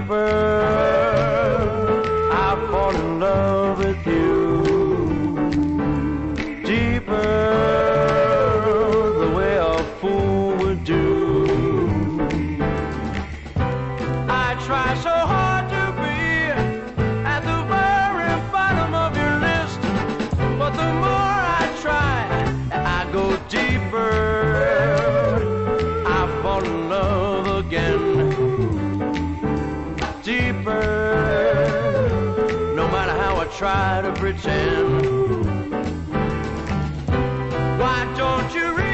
deeper I fall in love with you. Deeper, the way a fool would do. I try so hard to be at the very bottom of your list, but the more I try, I go deeper. I fall in love again. Deeper, no matter how I try to pretend. Why don't you realize